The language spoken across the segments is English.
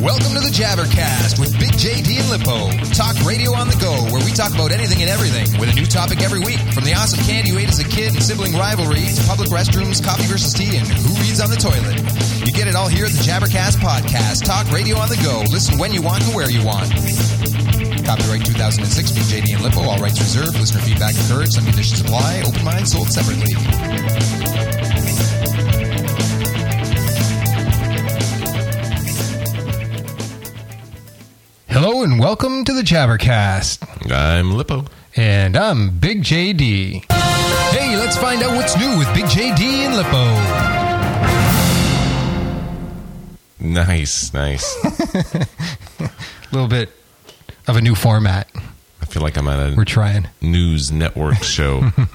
Welcome to the Jabbercast with Big JD and Lippo. Talk radio on the go, where we talk about anything and everything with a new topic every week. From the awesome candy you ate as a kid and sibling rivalry to public restrooms, coffee versus tea, and who reads on the toilet. You get it all here at the Jabbercast Podcast. Talk radio on the go. Listen when you want and where you want. Copyright 2006, Big JD and Lippo. All rights reserved. Listener feedback encouraged. Some conditions apply. Open mind sold separately. Hello and welcome to the Jabbercast. I'm Lippo. And I'm Big JD. Hey, let's find out what's new with Big JD and Lippo. Nice. A little bit of a new format. I feel like I'm at We're trying. news network show.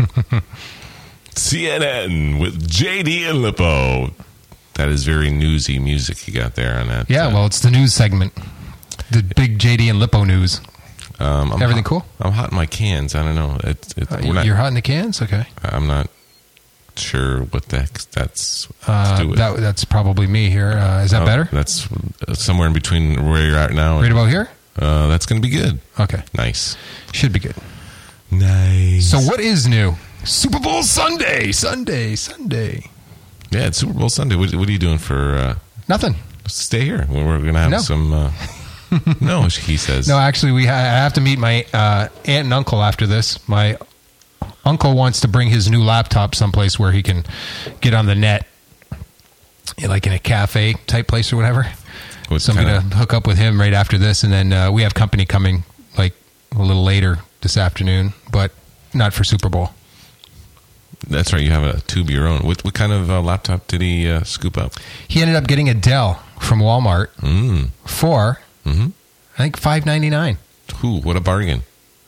CNN with JD and Lippo. That is very newsy music you got there on that. Yeah, well, it's the news segment. The Big JD and Lippo news. Everything cool? I'm hot in my cans. I don't know. You're hot in the cans? Okay. I'm not sure what the heck that's to do with. That's probably me here. Is that better? That's somewhere in between where you're at now. Right about here? That's going to be good. Okay. Nice. Should be good. Nice. So what is new? Super Bowl Sunday. Yeah, it's Super Bowl Sunday. What are you doing for... Nothing. Stay here. We're going to have some... No, he says. No, actually, I have to meet my aunt and uncle after this. My uncle wants to bring his new laptop someplace where he can get on the net, like in a cafe type place or whatever. So I'm going to hook up with him right after this, and then we have company coming like a little later this afternoon, but not for Super Bowl. That's right. You have a tube of your own. What kind of laptop did he scoop up? He ended up getting a Dell from Walmart for... I think $599. Ooh, what a bargain.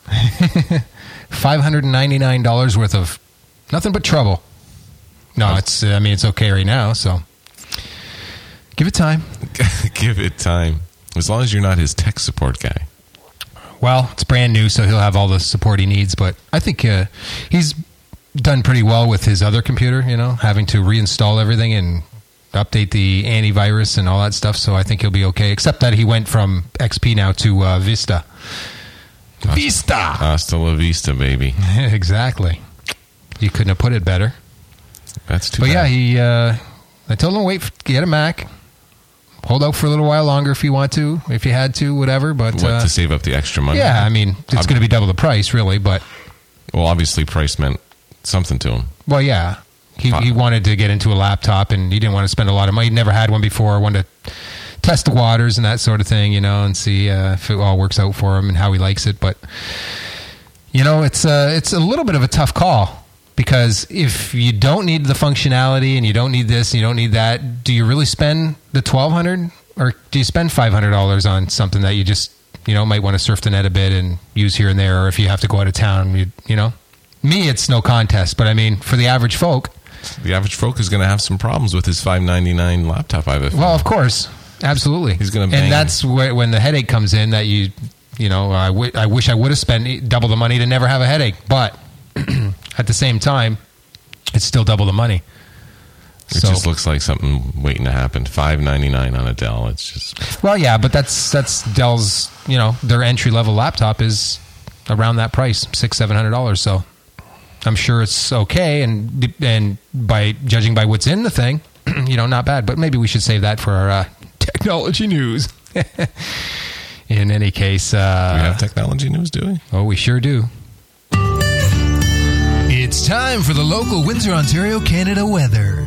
$599 worth of nothing but trouble. No, it's okay right now, so give it time. Give it time. As long as you're not his tech support guy. Well, it's brand new, so he'll have all the support he needs, but I think he's done pretty well with his other computer, having to reinstall everything and update the antivirus and all that stuff, so I think he'll be okay, except that he went from XP now to Vista. Hasta la vista, baby. Exactly. You couldn't have put it better. That's too bad. But yeah, I told him get a Mac. Hold out for a little while longer if you want to, if you had to, whatever. But to save up the extra money? Yeah, it's going to be double the price, really, but... Well, obviously price meant something to him. Well, yeah. He wanted to get into a laptop, and he didn't want to spend a lot of money. He never had one before. Wanted to test the waters and that sort of thing, and see if it all works out for him and how he likes it. But it's a little bit of a tough call, because if you don't need the functionality and you don't need this, and you don't need that, do you really spend the $1,200, or do you spend $500 on something that you just might want to surf the net a bit and use here and there, or if you have to go out of town, Me, it's no contest, but for the average folk. The average folk is going to have some problems with his $599 laptop. Well, of course, absolutely. He's going to bang. And that's when the headache comes in. That I wish I would have spent double the money to never have a headache. But at the same time, it's still double the money. It just looks like something waiting to happen. $599 on a Dell. It's just... Well, yeah, but that's Dell's. Their entry level laptop is around that price, $600-700. So. I'm sure it's okay, and by judging by what's in the thing, not bad. But maybe we should save that for our technology news. In any case... we have technology news, do we? Oh, we sure do. It's time for the local Windsor, Ontario, Canada weather.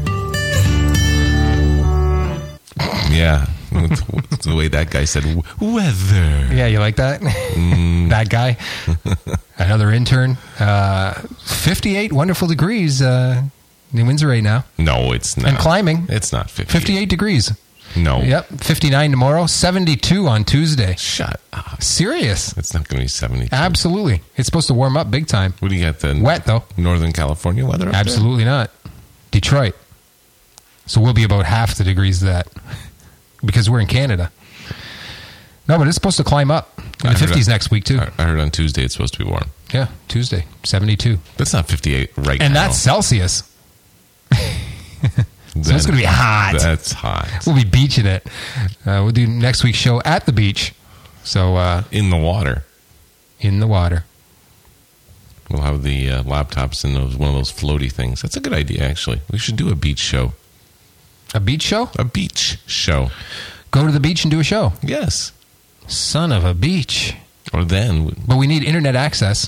Yeah. The way that guy said weather. Yeah, you like that? That guy. Another intern. 58 wonderful degrees in Windsor right now. No, it's not. And climbing. It's not 58 degrees. No. Yep. 59 tomorrow. 72 on Tuesday. Shut up. Serious. It's not going to be 72. Absolutely. It's supposed to warm up big time. What do you got? Wet, though. Northern California weather up Absolutely there? not. Detroit. So we'll be about half the degrees of that. Because we're in Canada. No, but it's supposed to climb up in the 50s next week, too. I heard on Tuesday it's supposed to be warm. Yeah, Tuesday, 72. That's not 58 right now. And that's Celsius. So it's going to be hot. That's hot. We'll be beaching it. We'll do next week's show at the beach. So in the water. In the water. We'll have the laptops in one of those floaty things. That's a good idea, actually. We should do a beach show. A beach show? A beach show. Go to the beach and do a show. Yes. Son of a beach. Or then. But we need internet access.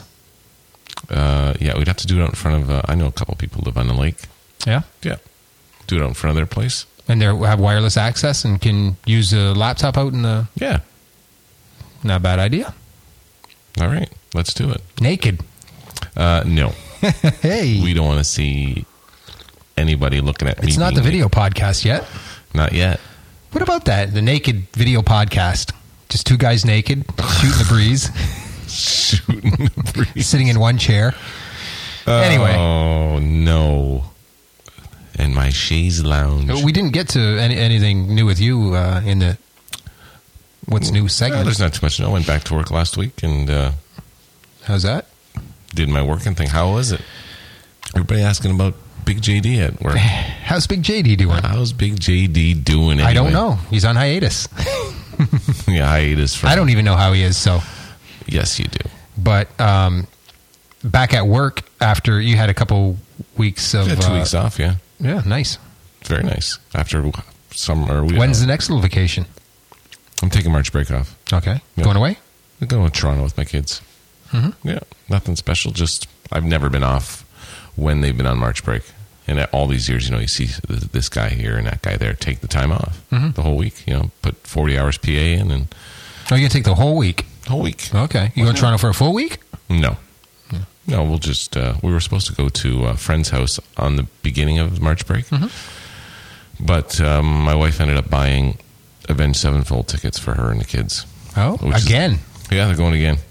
Yeah, we'd have to do it out in front of. I know a couple people live on the lake. Yeah? Yeah. Do it out in front of their place. And they have wireless access and can use a laptop out in the... Yeah. Not a bad idea. All right. Let's do it. Naked. No. Hey. We don't want to see anybody looking at me. It's not the video podcast yet. Not yet. What about that? The naked video podcast. Just two guys naked, shooting the breeze. Shooting the breeze. Sitting in one chair. Anyway. Oh, no. And my chaise lounge. We didn't get to anything new with you in the What's New segment. There's not too much. I went back to work last week and... how's that? Did my working thing. How was it? Everybody asking about Big JD at work. How's Big JD doing? How's Big JD doing anyway? I don't know. He's on hiatus. Yeah, hiatus. I don't even know how he is, so... Yes, you do. But back at work after you had a couple weeks of... 2 weeks off, yeah. Yeah, nice. Very nice. After summer... When's the next little vacation? I'm taking March break off. Okay. Yeah. Going away? I'm going to Toronto with my kids. Mm-hmm. Yeah, nothing special. Just I've never been off when they've been on March break. And all these years, you see this guy here and that guy there take the time off the whole week. Put 40 hours PA in and... Oh, you're going to take the whole week? Whole week. Okay. You going to Toronto for a full week? No. Yeah. No, we'll just... we were supposed to go to a friend's house on the beginning of March break. Mm-hmm. But my wife ended up buying Avenged Sevenfold tickets for her and the kids. Oh, again? Yeah, they're going again.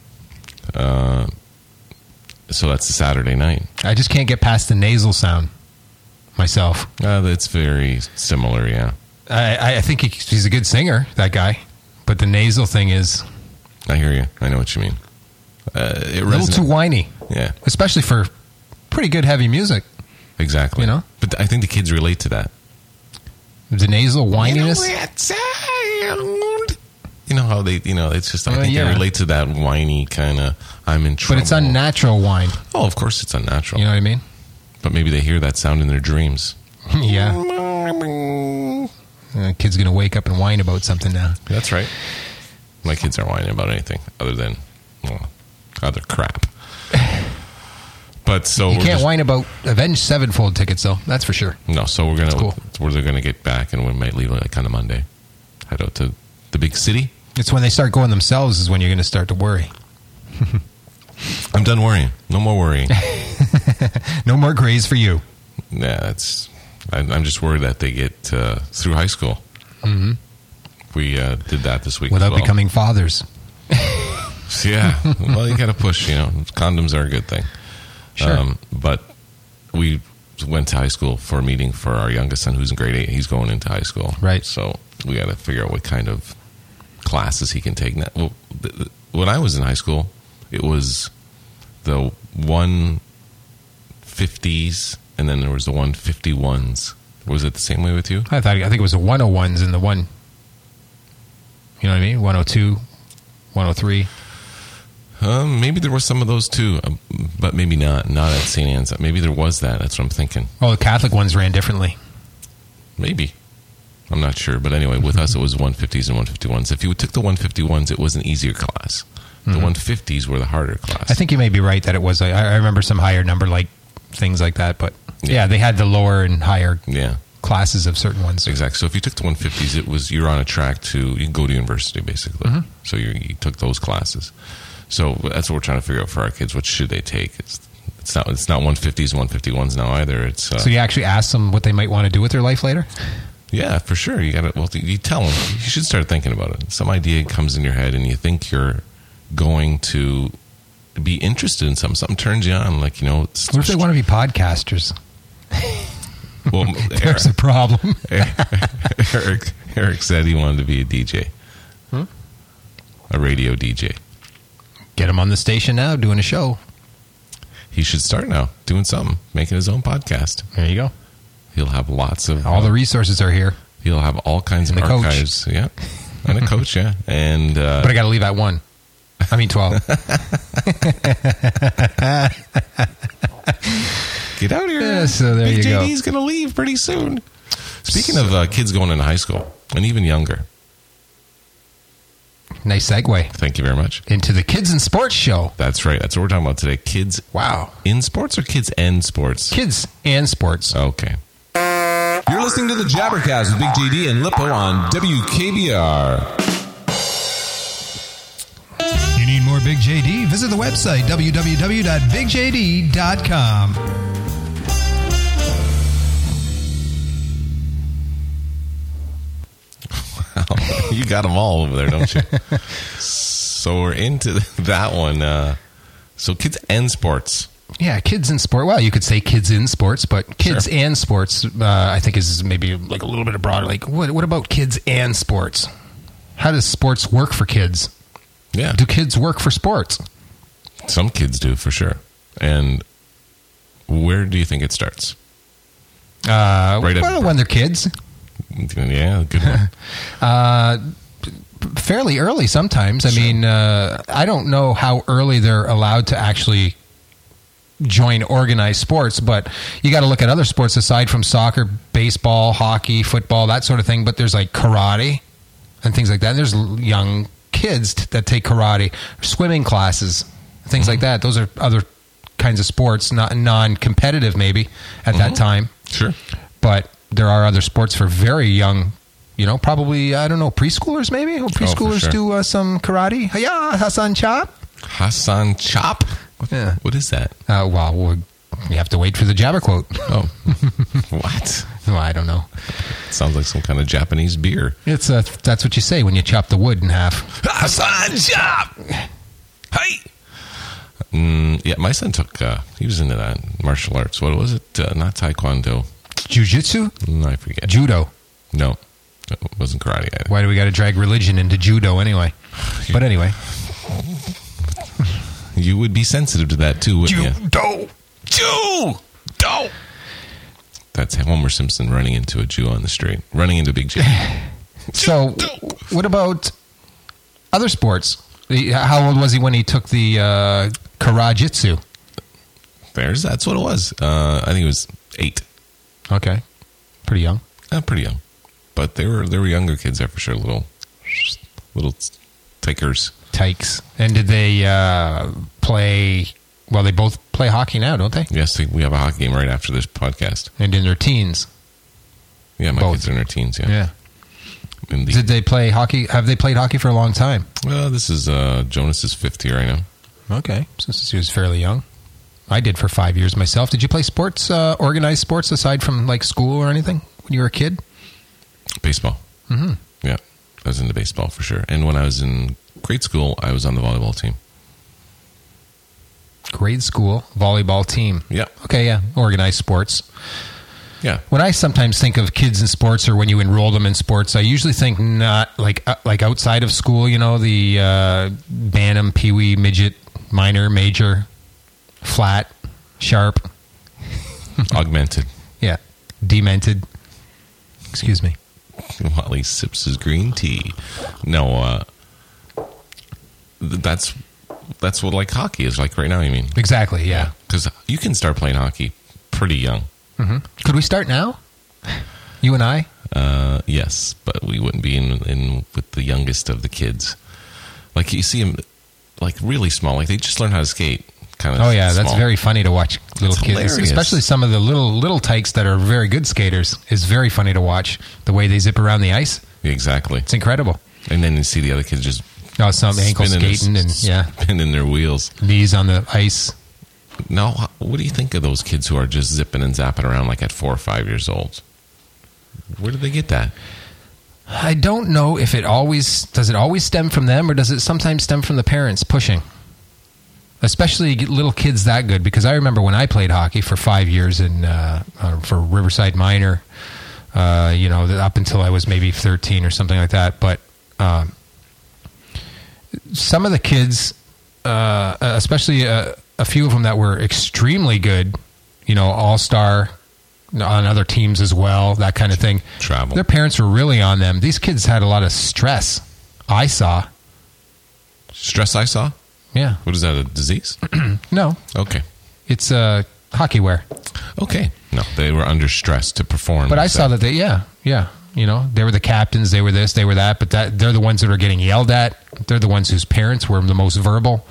So that's a Saturday night. I just can't get past the nasal sound myself. It's very similar, yeah. I think he's a good singer, that guy. But the nasal thing is... I hear you. I know what you mean. A little too whiny. Yeah. Especially for pretty good heavy music. Exactly. But I think the kids relate to that. The nasal whininess? You know how they, it's just, I think they relate to that whiny kind of, I'm in trouble. But it's unnatural whine. Oh, of course it's unnatural. You know what I mean? But maybe they hear that sound in their dreams. Yeah. Kid's going to wake up and whine about something now. That's right. My kids aren't whining about anything other than, other crap. But so you can't whine about Avenged Sevenfold tickets, though. That's for sure. No, so we're gonna get back, and we might leave like kind of Monday. Head out to the big city. It's when they start going themselves is when you're going to start to worry. I'm done worrying. No more worrying. No more grays for you. Yeah, I'm just worried that they get through high school. Mm-hmm. We did that this week without becoming fathers. Yeah, well, you got to push. Condoms are a good thing. Sure. But we went to high school for a meeting for our youngest son, who's in grade 8. He's going into high school, right? So we got to figure out what kind of classes he can take. Now, when I was in high school, it was the 150s, and then there was the 151s. Was it the same way with you? I think it was the 101s and the one. You know what I mean? 102, 103. Maybe there was some of those too, but maybe not. Not at St. Anne's. Maybe there was that. That's what I'm thinking. Oh, the Catholic ones ran differently. Maybe. I'm not sure. But anyway, with us, it was 150s and 151s. If you took the 151s, it was an easier class. The 150s were the harder class. I think you may be right that it was. I remember some higher number, like things like that. But yeah, they had the lower and higher classes of certain ones. Exactly. So if you took the 150s, you're on a track you can go to university, basically. Mm-hmm. So you took those classes. So that's what we're trying to figure out for our kids. What should they take? It's not 150s and 151s now either. So you actually ask them what they might want to do with their life later? Yeah, for sure. You got to. Well, you tell them. You should start thinking about it. Some idea comes in your head, and you think you're going to be interested in something turns you on. Like what if they want to be podcasters? Well, there's a problem. Eric said he wanted to be a DJ, a radio DJ. Get him on the station now, doing a show. He should start now, doing something, making his own podcast. There you go. He'll have lots of... All the resources are here. He'll have all kinds of archives. Yeah. And a coach, yeah. And but I got to leave at 1. I mean 12. Get out of here. Yeah, so there Big you go. JD's going to leave pretty soon. Speaking of kids going into high school, and even younger. Nice segue. Thank you very much. Into the Kids in Sports show. That's right. That's what we're talking about today. Kids in sports or kids and sports? Kids and sports. Okay. You're listening to the Jabbercast with Big JD and Lippo on WKBR. You need more Big JD? Visit the website, www.bigjd.com. You got them all over there, don't you? So we're into that one. So kids and sports. Yeah, kids in sport. Well, you could say kids in sports, but kids and sports, I think is maybe like a little bit broader. Like, what about kids and sports? How does sports work for kids? Yeah. Do kids work for sports? Some kids do, for sure. And where do you think it starts? When they're kids. Yeah, good one. Fairly early sometimes. I mean, I don't know how early they're allowed to actually join organized sports, but you got to look at other sports aside from soccer, baseball, hockey, football, that sort of thing. But there's like karate and things like that. And there's young kids that take karate, swimming classes, things like that. Those are other kinds of sports, not non-competitive maybe at that time. Sure. But there are other sports for very young, probably, I don't know, preschoolers maybe? Preschoolers do some karate. Hiya, Hassan Chop. Hassan Chop? Yeah. What is that? Well, you have to wait for the Jabber quote. Oh. What? Well, I don't know. Sounds like some kind of Japanese beer. It's that's what you say when you chop the wood in half. Hassan Chop! Hey! Yeah, my son he was into that martial arts. What was it? Not taekwondo. Jiu-jitsu? No, I forget. Judo. No, it wasn't karate either. Why do we got to drag religion into judo anyway? But anyway. You would be sensitive to that too, wouldn't you? Judo! That's Homer Simpson running into a Jew on the street. Running into Big J. So, what about other sports? How old was he when he took the karajitsu? That's what it was. I think it was 8. Okay. Pretty young. Pretty young. But they were younger kids there for sure. Little takers. Tykes. And did they play... Well, they both play hockey now, don't they? Yes, we have a hockey game right after this podcast. And in their teens. Yeah, my both. kids are in their teens, Yeah. Did they play hockey? Have they played hockey for a long time? Well, this is Jonas's 5th year, I know. Okay. Since he was fairly young. I did for 5 years myself. Did you play sports, organized sports, aside from like school or anything when you were a kid? Baseball. Mm-hmm. Yeah, I was into baseball for sure. And when I was in grade school, I was on the volleyball team. Grade school volleyball team. Yeah. Okay, yeah. Organized sports. Yeah. When I sometimes think of kids in sports or when you enroll them in sports, I usually think not like outside of school, the Bantam, Pee-wee, midget, minor, major, flat, sharp. Augmented. Yeah. Demented. Excuse me. While he sips his green tea. No, that's what like hockey is like right now, you mean? Exactly, yeah. Because you can start playing hockey pretty young. Mm-hmm. Could we start now? You and I? Yes, but we wouldn't be in with the youngest of the kids. Like you see them, like really small. Like they just learn how to skate. Kind of. Oh yeah, small. That's very funny to watch little kids, hilarious. especially some of the little tykes that are very good skaters. Is very funny to watch the way they zip around the ice. Exactly, it's incredible. And then you see the other kids just some ankle skating and spinning their wheels, knees on the ice. Now, what do you think of those kids who are just zipping and zapping around like at 4 or 5 years old? Where did they get that? I don't know if it always stem from them or does it sometimes stem from the parents pushing? Especially little kids that good, because I remember when I played hockey for 5 years for Riverside Minor, up until I was maybe 13 or something like that. But some of the kids, especially a few of them that were extremely good, all-star on other teams as well, that kind of thing. Travel. Their parents were really on them. These kids had a lot of stress. I saw. Stress I saw? Yeah. What is that, a disease? No. Okay. It's hockey wear. Okay. No, they were under stress to perform. But I saw that they, yeah. You know, they were the captains, they were this, they were that, but they're the ones that are getting yelled at. They're the ones whose parents were the most verbal.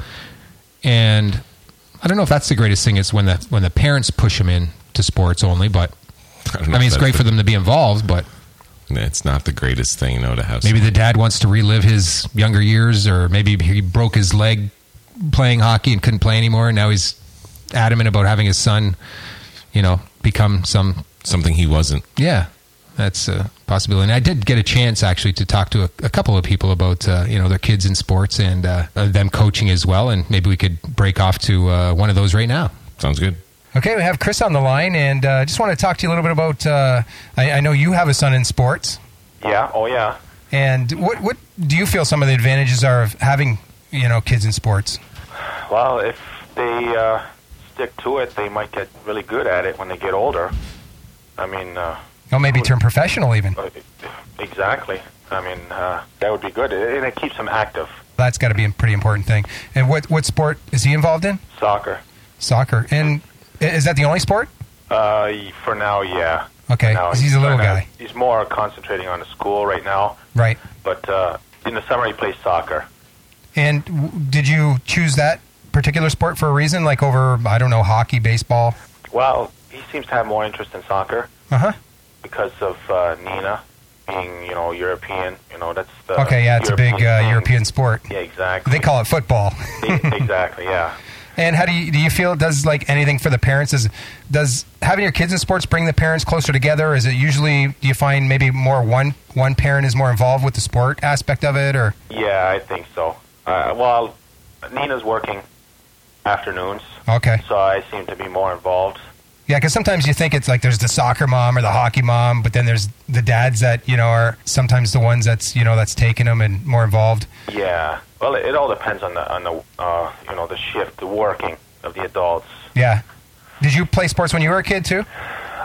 And I don't know if that's the greatest thing. It's when the parents push them in to sports only, but I mean, it's great for them to be involved, but it's not the greatest thing, to have. Maybe the dad wants to relive his younger years, or maybe he broke his leg playing hockey and couldn't play anymore, and now he's adamant about having his son, become something he wasn't. Yeah, that's a possibility. And I did get a chance actually to talk to a couple of people about their kids in sports and them coaching as well, and maybe we could break off to one of those right now. Sounds good. Okay, we have Chris on the line, and just want to talk to you a little bit about, I know you have a son in sports. Yeah, oh yeah. And what do you feel some of the advantages are of having, kids in sports? Well, if they stick to it, they might get really good at it when they get older. I mean... maybe turn professional even. Exactly. I mean, that would be good. And it keeps them active. That's got to be a pretty important thing. And what sport is he involved in? Soccer. And is that the only sport? For now, yeah. Okay, now, he's a little guy. He's more concentrating on the school right now. Right. But in the summer, he plays soccer. And did you choose that particular sport for a reason, like over, I don't know, hockey, baseball? Well, he seems to have more interest in soccer. Uh-huh. Because of Nina being, European. That's the okay, yeah, it's European a big European sport. Yeah, exactly. They call it football. Exactly, yeah. And how do you feel, does anything for the parents, does having your kids in sports bring the parents closer together? Is it usually, do you find maybe more one parent is more involved with the sport aspect of it, or? Yeah, I think so. Well, Nina's working afternoons. Okay. So I seem to be more involved. Yeah, because sometimes you think it's like there's the soccer mom or the hockey mom, but then there's the dads that, are sometimes the ones that's, that's taking them and more involved. Yeah. Well, it all depends on the the shift, the working of the adults. Yeah. Did you play sports when you were a kid too?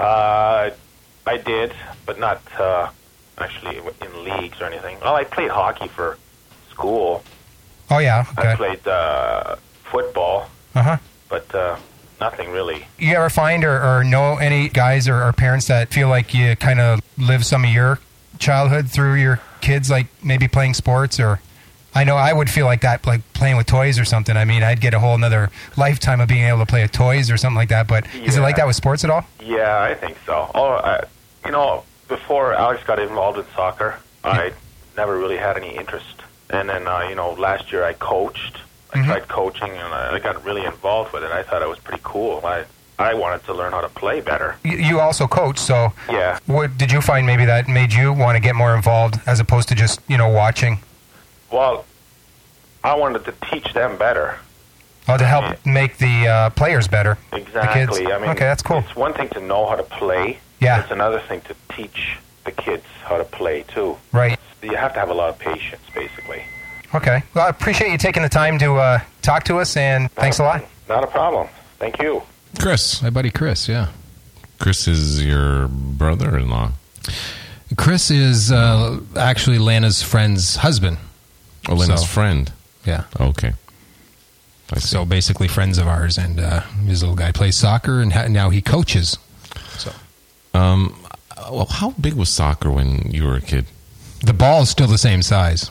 I did, but not actually in leagues or anything. Well, I played hockey for school. Oh, yeah. Okay. I played football. Uh-huh. But nothing really. You ever find or know any guys or parents that feel like you kind of live some of your childhood through your kids, like maybe playing sports? Or I know I would feel like that, like playing with toys or something. I mean, I'd get a whole another lifetime of being able to play with toys or something like that. But is it like that with sports at all? Yeah, I think so. Before Alex got involved in soccer, I never really had any interest. And then, last year I coached. I tried coaching, and I got really involved with it. I thought it was pretty cool. I wanted to learn how to play better. You also coach, so yeah. What did you find maybe that made you want to get more involved as opposed to just, watching? Well, I wanted to teach them better. Oh, to help make the players better. Exactly. The kids. I mean, okay, that's cool. It's one thing to know how to play. Yeah. It's another thing to teach the kids how to play, too. Right. You have to have a lot of patience, basically. Okay. Well, I appreciate you taking the time to talk to us, and thanks a lot. Not a problem. Thank you. Chris. My buddy Chris, yeah. Chris is your brother-in-law. Chris is actually Lana's friend's husband. Oh, Lana's friend. Yeah. Okay. So basically friends of ours, and his little guy plays soccer, and now he coaches. So, well, how big was soccer when you were a kid? The ball is still the same size.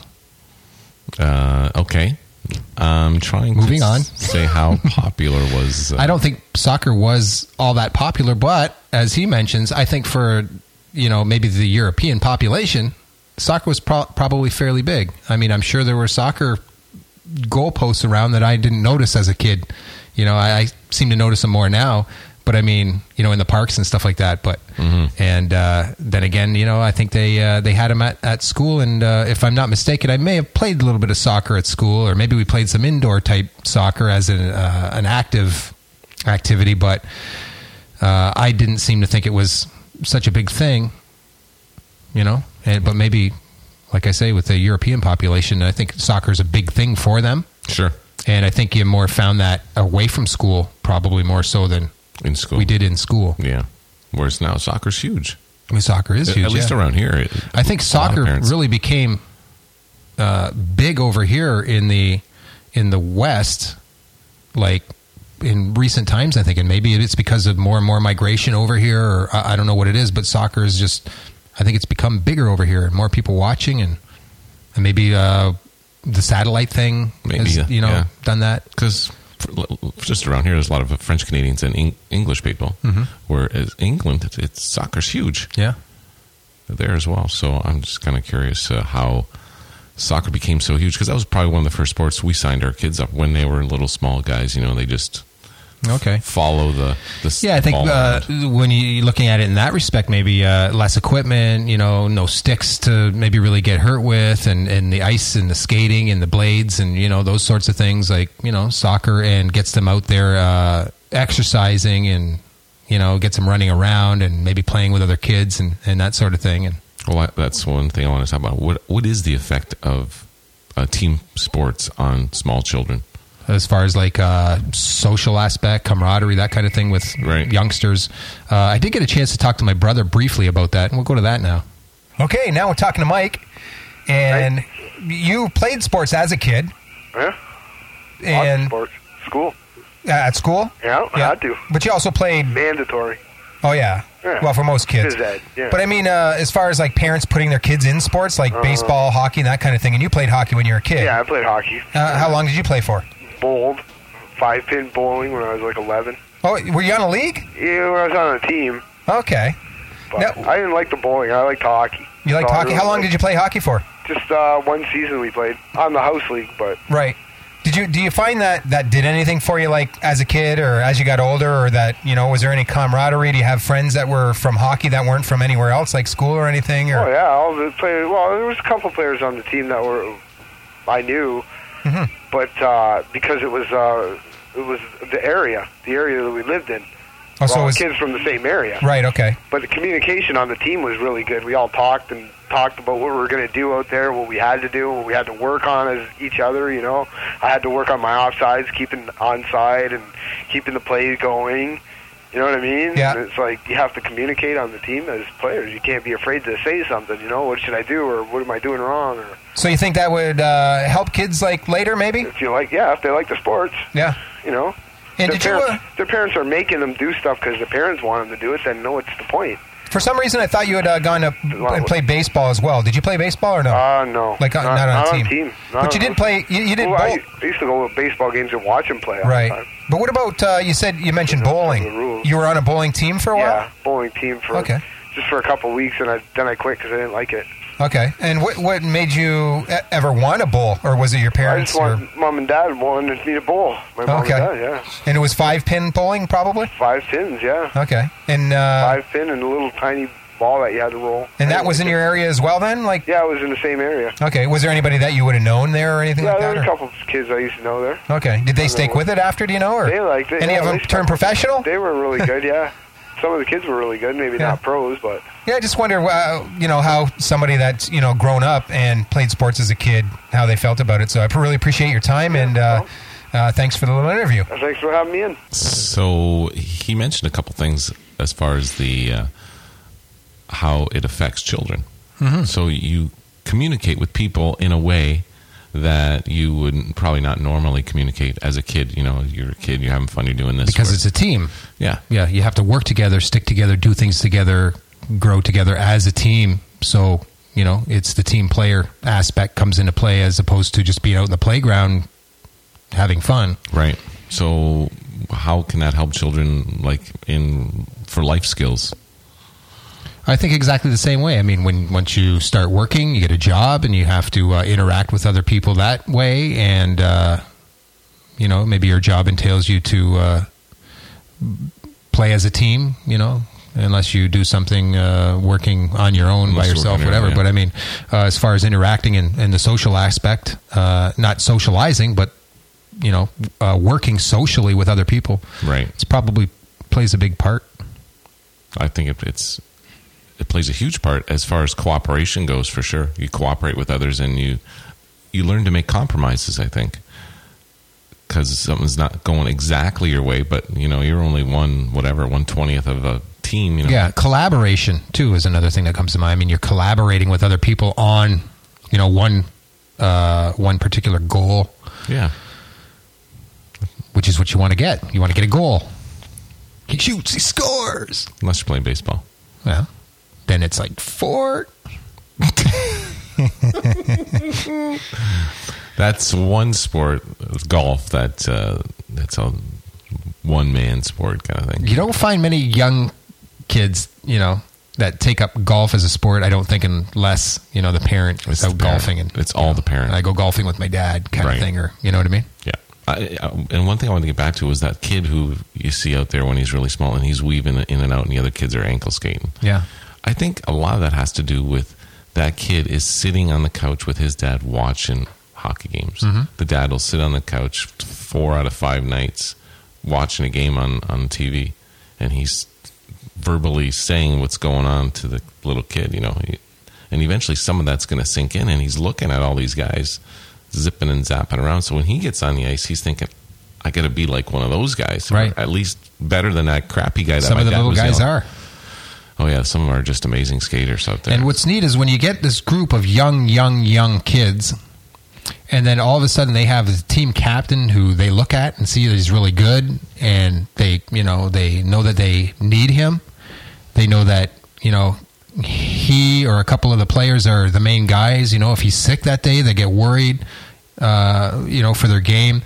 Okay. I'm trying Moving to on. say how popular was... I don't think soccer was all that popular, but as he mentions, I think for, maybe the European population, soccer was probably fairly big. I mean, I'm sure there were soccer goalposts around that I didn't notice as a kid. I seem to notice them more now. But I mean, in the parks and stuff like that. But and then again, I think they had him at school. And if I'm not mistaken, I may have played a little bit of soccer at school, or maybe we played some indoor type soccer as an active activity. But I didn't seem to think it was such a big thing, but maybe, like I say, with the European population, I think soccer is a big thing for them. Sure. And I think you more found that away from school, probably more so than in school. We did in school. Yeah. Whereas now soccer's huge. I mean, soccer is huge. At least around here. I think soccer really became big over here in the West, like in recent times, I think, and maybe it's because of more and more migration over here, or I don't know what it is, but soccer is just, I think it's become bigger over here and more people watching, and maybe the satellite thing has, done that. Because just around here, there's a lot of French Canadians and English people, whereas England, it's soccer's huge. Yeah. There as well. So I'm just kind of curious how soccer became so huge, because that was probably one of the first sports we signed our kids up when they were little small guys. They just follow the I think when you're looking at it in that respect, maybe less equipment, no sticks to maybe really get hurt with, and the ice and the skating and the blades and those sorts of things, like soccer, and gets them out there exercising, and gets them running around and maybe playing with other kids and that sort of thing. And well, that's one thing I want to talk about. What is the effect of team sports on small children? As far as like social aspect, camaraderie, that kind of thing with youngsters. I did get a chance to talk to my brother briefly about that, and we'll go to that now. Okay, now we're talking to Mike. And you played sports as a kid. Yeah. And sports. School. At school? Yeah, I had to. But you also played... Mandatory. Oh, yeah. Well, for most kids. Phys ed, yeah. But I mean, as far as like parents putting their kids in sports, like baseball, hockey, and that kind of thing, and you played hockey when you were a kid. Yeah, I played hockey. How long did you play for? Bowled. 5-pin bowling when I was like 11. Oh, were you on a league? Yeah, when I was on a team. Okay. But I didn't like the bowling. I liked hockey. You liked hockey? How long did you play hockey for? Just one season we played on the house league, but... Right. Do you find that did anything for you, like as a kid or as you got older, or that, was there any camaraderie? Do you have friends that were from hockey that weren't from anywhere else, like school or anything? Or? Oh, yeah. All the players, well, there was a couple players on the team that I knew, but because it was the area that we lived in. Oh, so all it was kids from the same area. Right, okay. But the communication on the team was really good. We all talked about what we were going to do out there, what we had to do, what we had to work on as each other, I had to work on my offsides, keeping onside and keeping the plays going. You know what I mean? Yeah. And it's like you have to communicate on the team as players. You can't be afraid to say something, what should I do, or what am I doing wrong? Or, so you think that would help kids like later, maybe? if they like the sports. Yeah. And their parents are making them do stuff because the parents want them to do it, then what's the point? For some reason, I thought you had gone up and played baseball as well. Did you play baseball or no? No. Like not on a team. But you did play. You did. I used to go to baseball games and watch them play. Right. All the time. But what about you mentioned bowling? You were on a bowling team for a while. Yeah, bowling team for just for a couple of weeks, and then I quit because I didn't like it. Okay. And what made you ever want to bowl, or was it your parents? Mom and Dad wanted me to bowl. My mom and Dad, yeah. And it was 5-pin bowling, probably. 5 pins, yeah. Okay. And 5-pin and a little tiny ball that you had to roll. And that was in your area as well, then? Yeah, it was in the same area. Okay. Was there anybody that you would have known there or anything like that? Yeah, there were a couple of kids I used to know there. Okay. Did they stick with it after? Do you know? Or they liked it. Any of them turn professional? They were really good. Yeah. Some of the kids were really good. Maybe not pros, but yeah. I just wonder, how somebody that's grown up and played sports as a kid, how they felt about it. So I really appreciate your time, and thanks for the little interview. Thanks for having me in. So he mentioned a couple things as far as the how it affects children. So you communicate with people in a way that you would probably not normally communicate as a kid. You're a kid, you're having fun, you're doing this. Because it's a team. Yeah. Yeah, you have to work together, stick together, do things together, grow together as a team. So, it's the team player aspect comes into play as opposed to just being out in the playground having fun. Right. So how can that help children, for life skills? I think exactly the same way. I mean, once you start working, you get a job, and you have to interact with other people that way, and maybe your job entails you to play as a team. Unless you do something working on your own by yourself, whatever. But I mean, as far as interacting and the social aspect, not socializing, but working socially with other people, right? It's probably plays a big part. I think it plays a huge part as far as cooperation goes, for sure. You cooperate with others, and you learn to make compromises, I think, because something's not going exactly your way, but you're only 1/20th of a team. You know, Yeah, collaboration too is another thing that comes to mind. I mean, you're collaborating with other people on, one particular goal, yeah. which is what you want to get. You want to get a goal. He shoots, he scores. Unless you're playing baseball. Well, then it's like Fort. That's one sport, golf. That's a one-man sport kind of thing. You don't find many young kids, that take up golf as a sport. I don't think unless, the parent is out golfing. And it's all the parent. I go golfing with my dad kind of thing, or you know what I mean? Yeah. And one thing I wanted to get back to was that kid who you see out there when he's really small and he's weaving in and out and the other kids are ankle skating. Yeah. I think a lot of that has to do with that kid is sitting on the couch with his dad watching hockey games. Mm-hmm. The dad will sit on the couch 4 out of 5 nights watching a game on TV, and he's verbally saying what's going on to the little kid, and eventually some of that's going to sink in, and he's looking at all these guys zipping and zapping around. So when he gets on the ice, he's thinking, I got to be like one of those guys, right? Or at least better than that crappy guy that some my of the dad little was guys yelling. are. Oh yeah, some of them are just amazing skaters out there. And what's neat is when you get this group of young kids, and then all of a sudden they have a team captain who they look at and see that he's really good, and they know that they need him. They know that he or a couple of the players are the main guys. If he's sick that day, they get worried. For their game.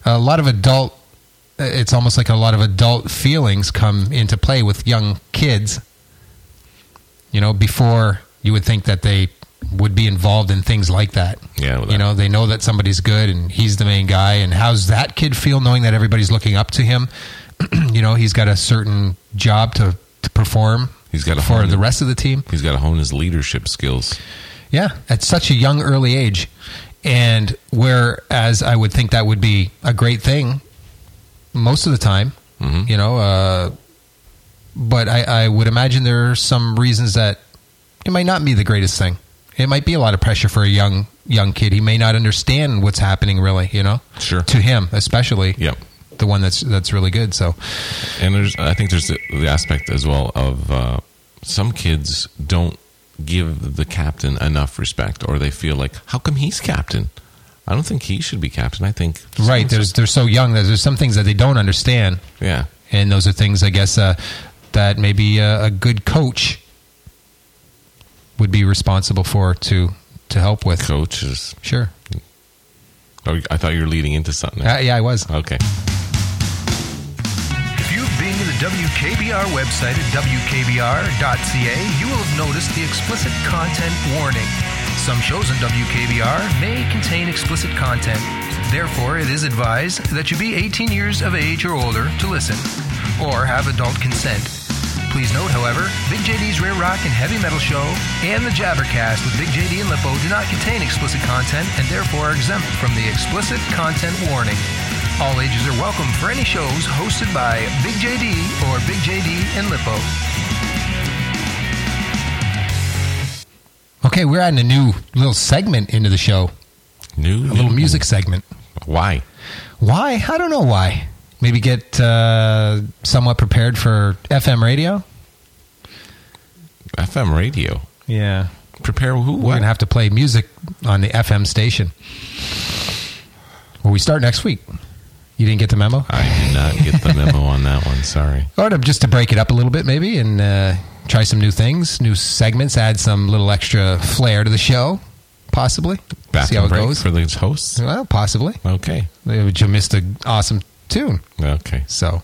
It's almost like a lot of adult feelings come into play with young kids. Before you would think that they would be involved in things like that. Yeah, they know that somebody's good and he's the main guy. And how's that kid feel knowing that everybody's looking up to him? He's got a certain job to perform. He's got for the rest of the team. He's got to hone his leadership skills. Yeah, at such a young, early age. And whereas I would think that would be a great thing most of the time, mm-hmm. But I would imagine there are some reasons that it might not be the greatest thing. It might be a lot of pressure for a young kid. He may not understand what's happening really, Sure. To him, especially. Yep. The one that's really good. So, and I think there's the aspect as well of some kids don't give the captain enough respect, or they feel like, how come he's captain? I don't think he should be captain. I think right. They're so young that there's some things that they don't understand. Yeah, and those are things I guess that maybe a good coach would be responsible for to help with. Coaches, sure. Oh, I thought you were leading into something. Yeah, I was. Okay. If you've been to the WKBR website at WKBR.ca, you will have noticed the explicit content warning. Some shows on WKBR may contain explicit content. Therefore, it is advised that you be 18 years of age or older to listen, or have adult consent. Please note, however, Big JD's Rare Rock and Heavy Metal Show and the Jabbercast with Big JD and Lippo do not contain explicit content and therefore are exempt from the explicit content warning. All ages are welcome for any shows hosted by Big JD or Big JD and Lippo. Okay, we're adding a new little segment into the show. A little music segment. Why? I don't know why. Maybe get somewhat prepared for FM radio? FM radio? Yeah. Prepare who? We're going to have to play music on the FM station. Well, we start next week. You didn't get the memo? I did not get the memo on that one. Sorry. Or just to break it up a little bit, maybe, and try some new things, new segments, add some little extra flair to the show, possibly. See how it goes for the hosts. Well, possibly. Okay. You missed an awesome tune. Okay. So.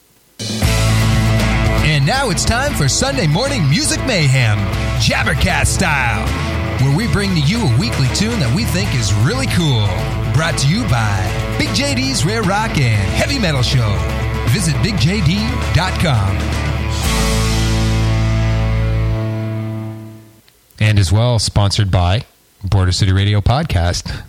And now it's time for Sunday morning music mayhem, Jabbercast style, where we bring to you a weekly tune that we think is really cool. Brought to you by Big JD's Rare Rock and Heavy Metal Show. Visit BigJD.com. And as well, sponsored by Border City Radio Podcast.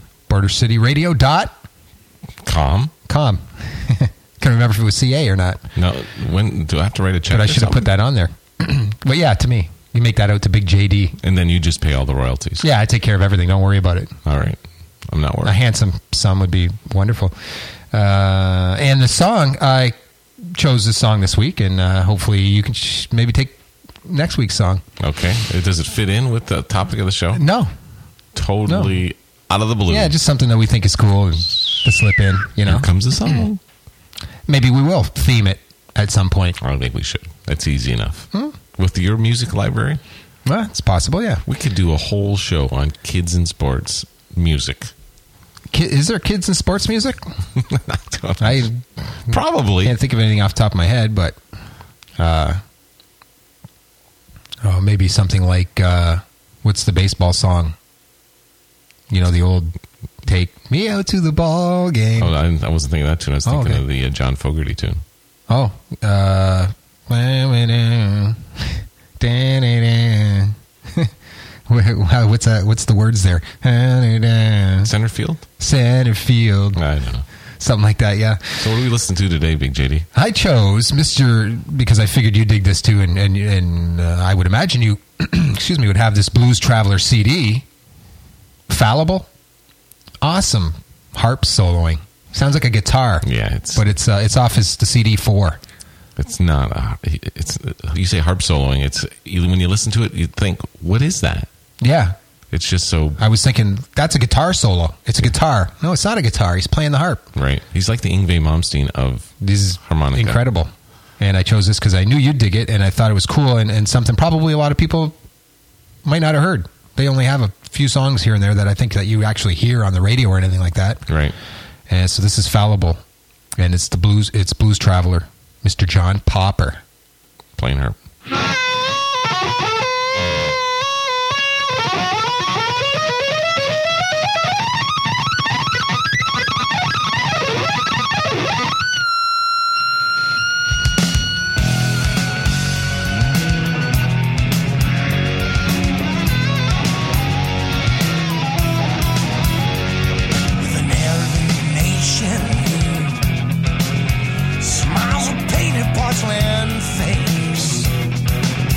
BorderCityRadio.com. Can't remember if it was CA or not. No, when do I have to write a check? But I should have put that on there. But yeah, to me, you make that out to Big JD, and then you just pay all the royalties. Yeah, I take care of everything. Don't worry about it. All right, I'm not worried. A handsome sum would be wonderful. And the song, I chose this song this week, and hopefully you can maybe take next week's song. Okay. Does it fit in with the topic of the show? No. Totally out of the blue. Yeah, just something that we think is cool and to slip in, you know. Here comes the song. Maybe we will theme it at some point. I think we should. That's easy enough. With your music library, Well, it's possible, yeah. we could do a whole show on kids and sports music. Is there kids in sports music? I Probably. can't think of anything off the top of my head, but maybe something like what's the baseball song? You know, the old "Take Me Out to the Ball Game." Oh, I wasn't thinking of that tune. I was thinking okay. of the John Fogerty tune. Oh, what's that? What's the words there? Center field? Center field. I don't know. Something like that, yeah. So what do we listen to today, Big JD? I chose because I figured you dig this too, and I would imagine you, excuse me, would have this Blues Traveler CD. Fallible, awesome harp soloing. Sounds like a guitar. Yeah, but it's off the CD 4. It's not. You say harp soloing. It's when you listen to it, you think, what is that? Yeah. It's just so. I was thinking that's a guitar solo. It's a guitar. No, it's not a guitar. He's playing the harp. Right. He's like the Yngwie Malmsteen of This is harmonica. incredible. And I chose this because I knew you'd dig it, and I thought it was cool and something probably a lot of people might not have heard. They only have a few songs here and there that I think that you actually hear on the radio or anything like that. Right. And so this is Fallible, and it's Blues Traveler, Mr. John Popper. Playing harp. Smiles a painted porcelain face.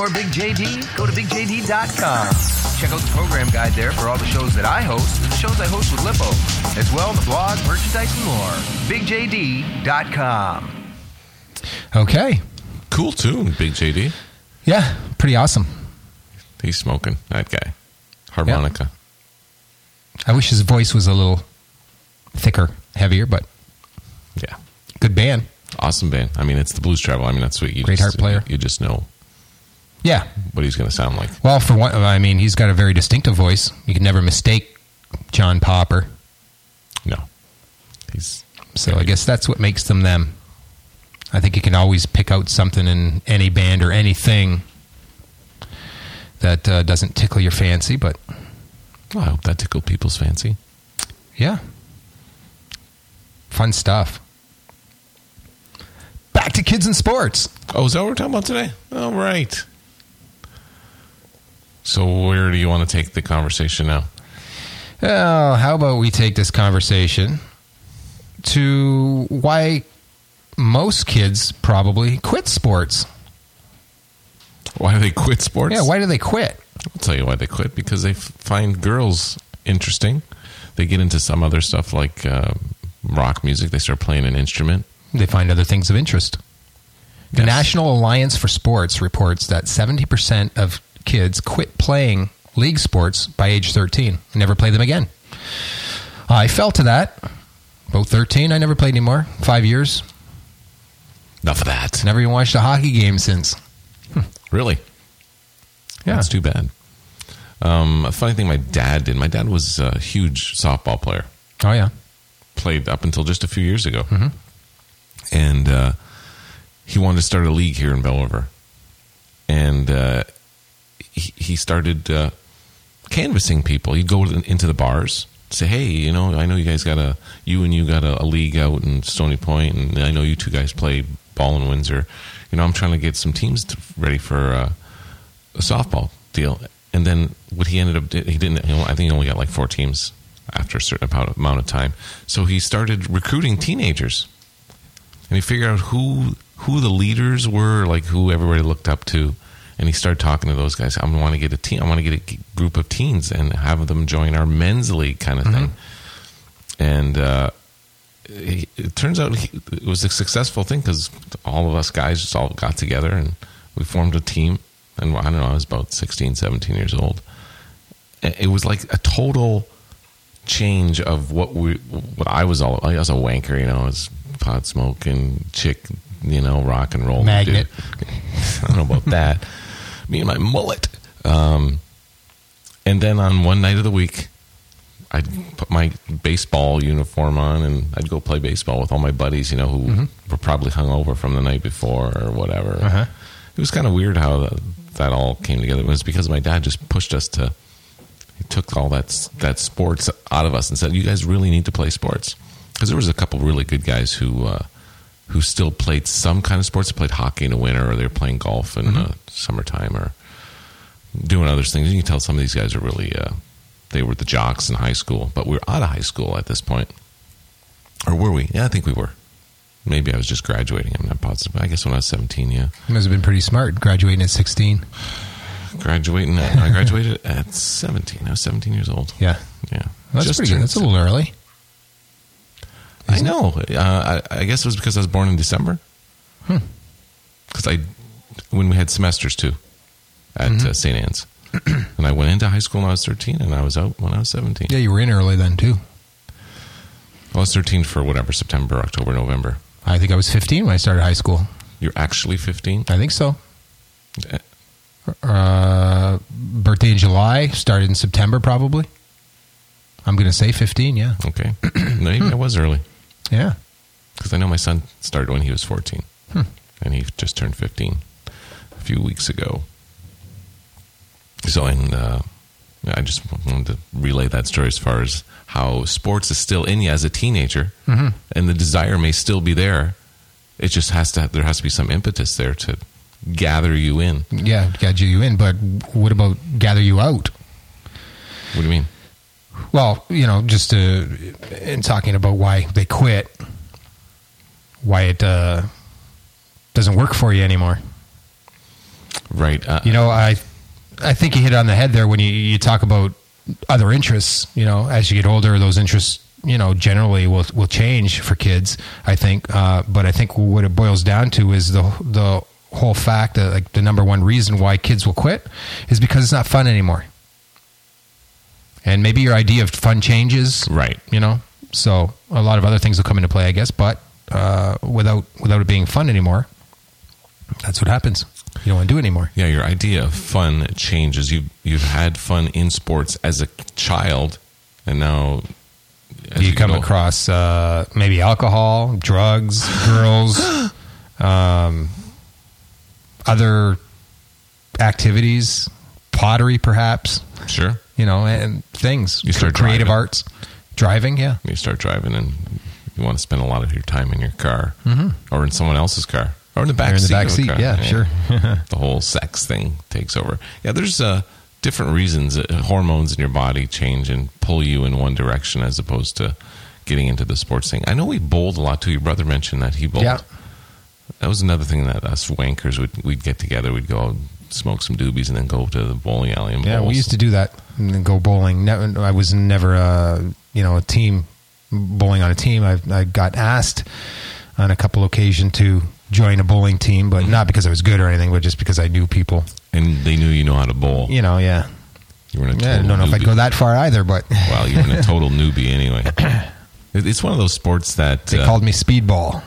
more Big JD? Go to BigJD.com. Check out the program guide there for all the shows that I host and the shows I host with Lippo, as well as the blog, merchandise, and more. BigJD.com. Okay. Cool tune, Big JD. Yeah, pretty awesome. He's smoking, that guy. Harmonica. I wish his voice was a little thicker, heavier, but Yeah. good band. Awesome band. I mean, it's the Blues Travel. I mean, that's what you Great just, harp player. You just know Yeah. what he's going to sound like. Well, for one, I mean, he's got a very distinctive voice. You can never mistake John Popper. No. He's So I guess that's what makes them them. I think you can always pick out something in any band or anything that doesn't tickle your fancy, but well, I hope that tickled people's fancy. yeah. Fun stuff. Back to kids and sports. Oh, is that what we're talking about today? All right. So where do you want to take the conversation now? Oh, how about we take this conversation to why most kids probably quit sports. Why do they quit sports? Yeah, why do they quit? I'll tell you why they quit. Because they find girls interesting. They get into some other stuff like rock music. They start playing an instrument. They find other things of interest. The Yes. National Alliance for Sports reports that 70% of kids quit playing league sports by age 13 and never play them again. I fell to that. About 13, I never played anymore. 5 years. Enough of that. Never even watched a hockey game since. Really? Yeah. That's too bad. A funny thing my dad did. My dad was a huge softball player. Oh, yeah. Played up until just a few years ago. Mm-hmm. And he wanted to start a league here in Bell River. And he started canvassing people. He'd go into the bars, say, hey, you know, I know you guys got a league out in Stony Point, and I know you two guys play ball in Windsor. You know, I'm trying to get some teams ready for a softball deal. And then what he ended up, he didn't, you know, I think he only got like 4 teams after a certain amount of time. So he started recruiting teenagers. And he figured out who the leaders were, like who everybody looked up to. And he started talking to those guys. I want to get a team. I want to get a group of teens and have them join our men's league kind of thing. And it turns out it was a successful thing because all of us guys just all got together and we formed a team. And I don't know, I was about 16, 17 years old. It was like a total change of what I was all. I was a wanker, you know. I was pot smoking, chick, you know, rock and roll Magnet. Dude. I don't know about that. Me and my mullet. And then on one night of the week, I'd put my baseball uniform on and I'd go play baseball with all my buddies, you know, who were probably hungover from the night before or whatever. It was kind of weird how that all came together. It was because my dad just pushed us to. He took all that sports out of us and said, "You guys really need to play sports." Because there was a couple really good guys who still played some kind of sports. They played hockey in the winter, or they were playing golf in the summertime, or doing other things. And you can tell some of these guys are really they were the jocks in high school, but we were out of high school at this point, or were we? Yeah, I think we were. Maybe I was just graduating. I'm not positive. I guess when I was 17, yeah. You must have been pretty smart graduating at 16. I graduated at 17. I was 17 years old. Yeah. Yeah. Well, that's pretty good. That's a little early. I know. I guess it was because I was born in December. Because when we had semesters too at St. Anne's. And I went into high school when I was 13 and I was out when I was 17. Yeah, you were in early then too. I was 13 for whatever, September, October, November. I think I was 15 when I started high school. You're actually 15? I think so. Birthday in July, started in September probably. I'm going to say 15, yeah. Okay. Maybe I was early. Yeah. Because I know my son started when he was 14. And he just turned 15 a few weeks ago. So, I just wanted to relay that story as far as how sports is still in you as a teenager, and the desire may still be there. It just there has to be some impetus there to gather you in. Yeah, gather you in, but what about gather you out? What do you mean? Well, you know, just in talking about why they quit, why it doesn't work for you anymore. Right. I think you hit it on the head there when you talk about other interests. As you get older, those interests, generally will change for kids, I think. But I think what it boils down to is the whole fact that, like, the number one reason why kids will quit is because it's not fun anymore. And maybe your idea of fun changes. Right. So a lot of other things will come into play, I guess. But without it being fun anymore, that's what happens. You don't want to do it anymore. Yeah, your idea of fun changes. You've had fun in sports as a child, and now you come across maybe alcohol, drugs, girls, other activities, pottery, perhaps. Sure. And things. You start creative driving. arts, driving. Yeah. You start driving, and you want to spend a lot of your time in your car, or in someone else's car. Or in the back seat. Yeah, sure. The whole sex thing takes over. Yeah, there's different reasons. Hormones in your body change and pull you in one direction as opposed to getting into the sports thing. I know we bowled a lot too. Your brother mentioned that he bowled. Yeah. That was another thing that us wankers we'd get together. We'd go smoke some doobies and then go to the bowling alley and bowl. Yeah, we used to do that and then go bowling. I was never a team bowling on a team. I got asked on a couple occasions to join a bowling team, but not because I was good or anything, but just because I knew people. And they knew you know how to bowl. Yeah. You were in a total I don't know newbie. if I'd go that far either, but... Well, you were in a total newbie anyway. It's one of those sports that... They called me speedball.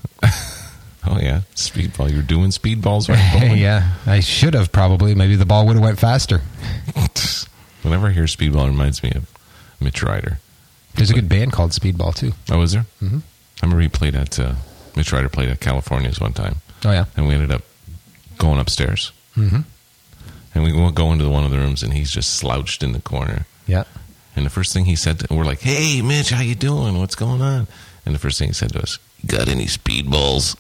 Oh, yeah. Speedball. You were doing speedballs right bowling? Yeah. I should have probably. Maybe the ball would have went faster. Whenever I hear speedball, it reminds me of Mitch Ryder. There's a good band called Speedball, too. Oh, is there? Mm-hmm. I remember he played at... Mitch Ryder played at California's one time. Oh, yeah. And we ended up going upstairs. Mm-hmm. And we go into one of the rooms, and he's just slouched in the corner. Yeah. And the first thing he said, we're like, "Hey, Mitch, how you doing? What's going on?" And the first thing he said to us, "Got any speedballs?"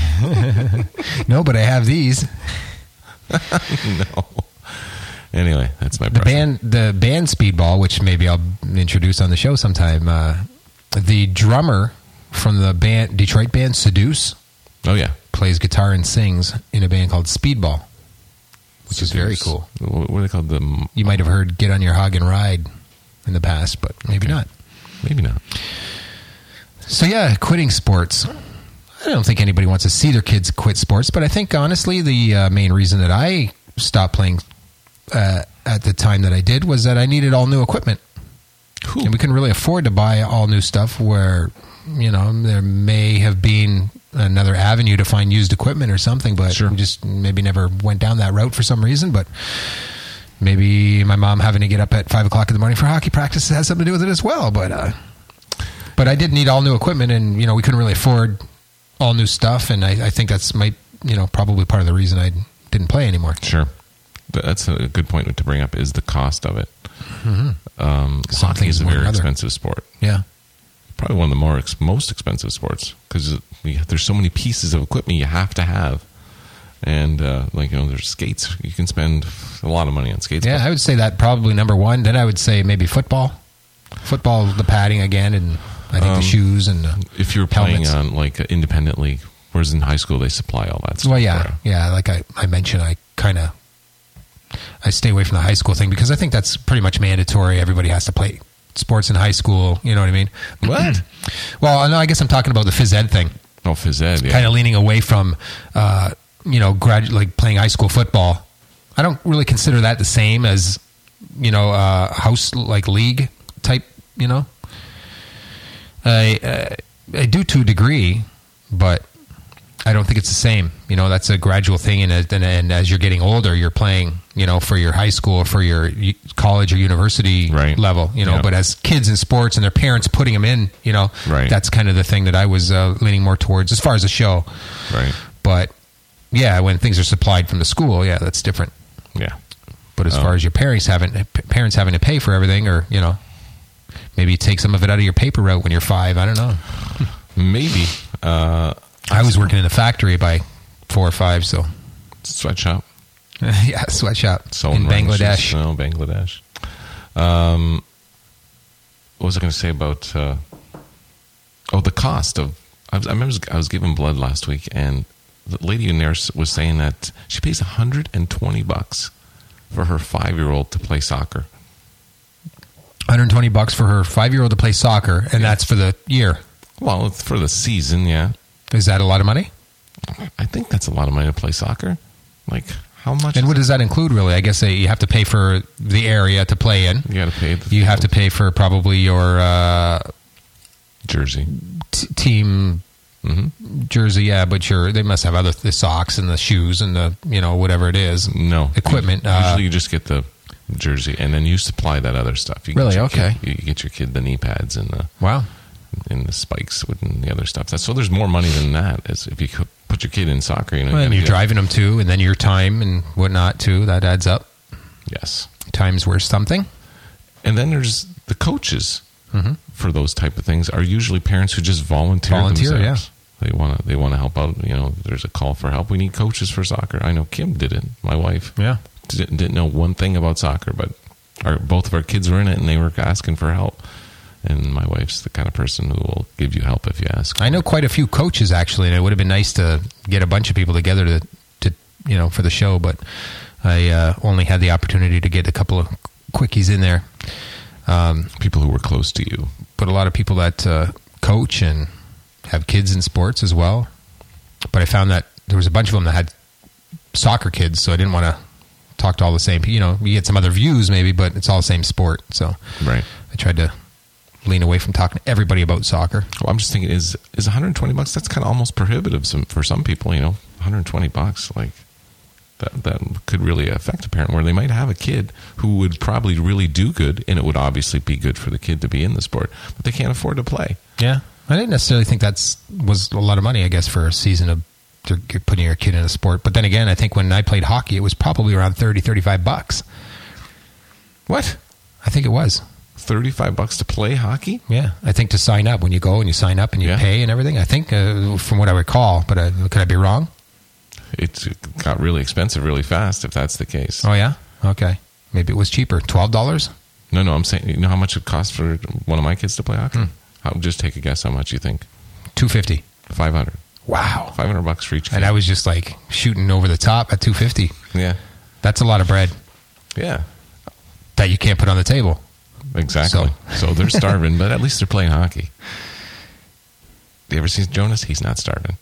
No, but I have these. No. Anyway, that's my The band Speedball, which maybe I'll introduce on the show sometime. The drummer from the Detroit band Seduce. Oh, yeah. Plays guitar and sings in a band called Speedball, which is very cool. What are they called? You might have heard Get on Your Hog and Ride in the past, but maybe not. Maybe not. So, yeah, quitting sports. I don't think anybody wants to see their kids quit sports, but I think, honestly, the main reason that I stopped playing at the time that I did was that I needed all new equipment. Cool. And we couldn't really afford to buy all new stuff where... there may have been another avenue to find used equipment or something, but we just maybe never went down that route for some reason. But maybe my mom having to get up at 5 o'clock in the morning for hockey practice has something to do with it as well. But I did need all new equipment, and we couldn't really afford all new stuff, and I think that's probably part of the reason I didn't play anymore. Sure, that's a good point to bring up is the cost of it. Mm-hmm. Hockey is a very expensive sport. Yeah. Probably one of the most expensive sports because there's so many pieces of equipment you have to have, and there's skates. You can spend a lot of money on skates. Yeah, I would say that probably number one. Then I would say maybe football. Football, the padding again, and I think the shoes and if you're playing on independently, whereas in high school they supply all that stuff. Well, yeah. Like I mentioned, I stay away from the high school thing because I think that's pretty much mandatory. Everybody has to play sports in high school, you know what I mean? What? Well, no, I guess I'm talking about the phys ed thing. Oh, phys ed, yeah. Kind of leaning away from, playing high school football. I don't really consider that the same as, house, league type, I do to a degree, but I don't think it's the same. That's a gradual thing, and as you're getting older, you're playing, for your high school or for your college or university level, But as kids in sports and their parents putting them in, that's kind of the thing that I was leaning more towards as far as the show. Right. But, yeah, when things are supplied from the school, yeah, that's different. Yeah. But as far as your parents having to pay for everything or, maybe you take some of it out of your paper route when you're 5, I don't know. Maybe. I was working in a factory by 4 or 5, so... Sweatshop. Yeah, sweatshop in Bangladesh. No, Bangladesh. What was I going to say about... the cost of... I remember I was giving blood last week, and the lady in there was saying that she pays $120 for her 5-year-old to play soccer. $120 for her 5-year-old to play soccer, and that's for the year. Well, it's for the season, yeah. Is that a lot of money? I think that's a lot of money to play soccer. Like, how much? And what does that include, really? I guess you have to pay for the area to play in. You got to pay. You have to pay for probably your jersey, team jersey. Yeah, but they must have the socks and the shoes and the whatever it is. No equipment. Usually, you just get the jersey, and then you supply that other stuff. You really? Okay. You get your kid the knee pads and the and the spikes and the other stuff. So there's more money than that. As if you put your kid in soccer, and you're driving them too, and then your time and whatnot too. That adds up. Yes, time's worth something. And then there's the coaches for those type of things are usually parents who just volunteer themselves. Yeah. They want to help out. There's a call for help. We need coaches for soccer. I know Kim did it. My wife, didn't know one thing about soccer, but both of our kids were in it, and they were asking for help. And my wife's the kind of person who will give you help if you ask. I know quite a few coaches, actually, and it would have been nice to get a bunch of people together to for the show, but I only had the opportunity to get a couple of quickies in there. People who were close to you. But a lot of people that coach and have kids in sports as well. But I found that there was a bunch of them that had soccer kids, so I didn't want to talk to all the same people. You get some other views maybe, but it's all the same sport. So I tried to lean away from talking to everybody about soccer. Well, I'm just thinking, is $120? That's kind of almost prohibitive for some people. $120, like that could really affect a parent where they might have a kid who would probably really do good, and it would obviously be good for the kid to be in the sport, but they can't afford to play. Yeah, I didn't necessarily think was a lot of money, I guess, for a season of putting your kid in a sport. But then again, I think when I played hockey, it was probably around $30-$35. What? I think it was. $35 to play hockey? Yeah, I think to sign up, when you go and you sign up and you pay and everything. I think from what I recall, but could I be wrong? It got really expensive really fast if that's the case. Oh yeah, okay. Maybe it was cheaper. $12? No, I'm saying, you know how much it costs for one of my kids to play hockey? Just take a guess how much you think. $250. $500. Wow, $500 for each kid. And I was just like shooting over the top at $250. Yeah, that's a lot of bread. Yeah, that you can't put on the table. Exactly. So they're starving, but at least they're playing hockey. You ever seen Jonas? He's not starving.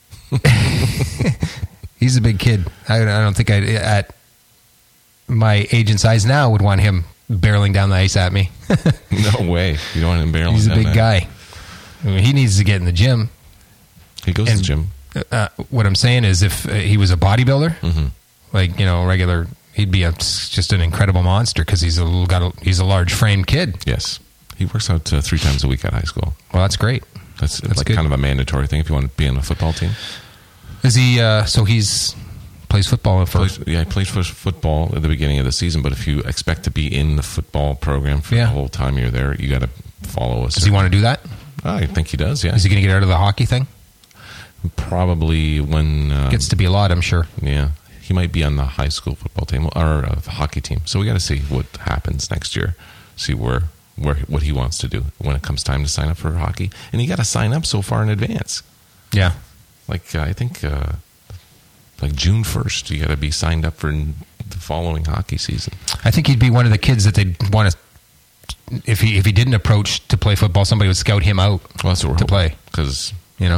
He's a big kid. I don't think at my age and size now would want him barreling down the ice at me. No way. You don't want him barreling. He's a big guy. I mean, he needs to get in the gym. He goes to the gym. What I'm saying is, if he was a bodybuilder, regular, he'd be just an incredible monster because he's a large framed kid. Yes, he works out 3 times a week at high school. Well, that's great. That's like good. Kind of a mandatory thing if you want to be on a football team. Is he? So plays football he plays football at the beginning of the season. But if you expect to be in the football program for the whole time you're there, you got to follow us. Does he want to do that? I think he does. Yeah. Is he going to get out of the hockey thing? Probably when gets to be a lot, I'm sure. Yeah, he might be on the high school football team or a hockey team. So we got to see what happens next year. See what he wants to do when it comes time to sign up for hockey. And you got to sign up so far in advance. Yeah, like I think like June 1st, you got to be signed up for the following hockey season. I think he'd be one of the kids that they'd want to. If he didn't approach to play football, somebody would scout him out to play. Because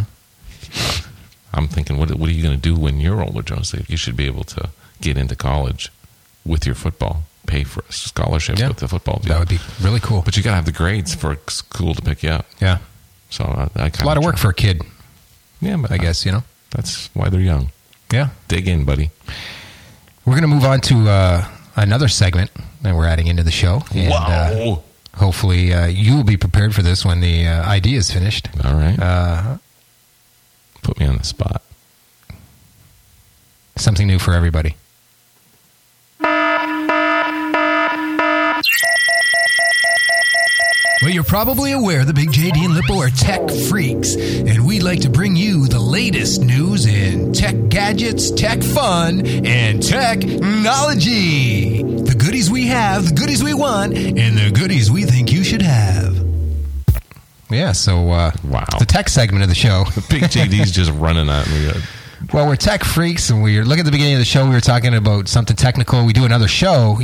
I'm thinking, what are you going to do when you're older, Jonas? You should be able to get into college with your football, pay for a scholarship with the football team. That would be really cool. But you got to have the grades for school to pick you up. Yeah. So a lot of work for a kid. Yeah, but I guess that's why they're young. Yeah. Dig in, buddy. We're going to move on to another segment that we're adding into the show. And, wow. Hopefully you will be prepared for this when the ID is finished. All right. Put me on the spot. Something new for everybody. Well, you're probably aware the Big JD and Lippo are tech freaks, and we'd like to bring you the latest news in tech gadgets, tech fun, and technology. The goodies we have, the goodies we want, and the goodies we think you should have. Yeah, so wow. The tech segment of the show. Big JD's just running at me. Well, we're tech freaks, and look at the beginning of the show. We were talking about something technical. We do another show.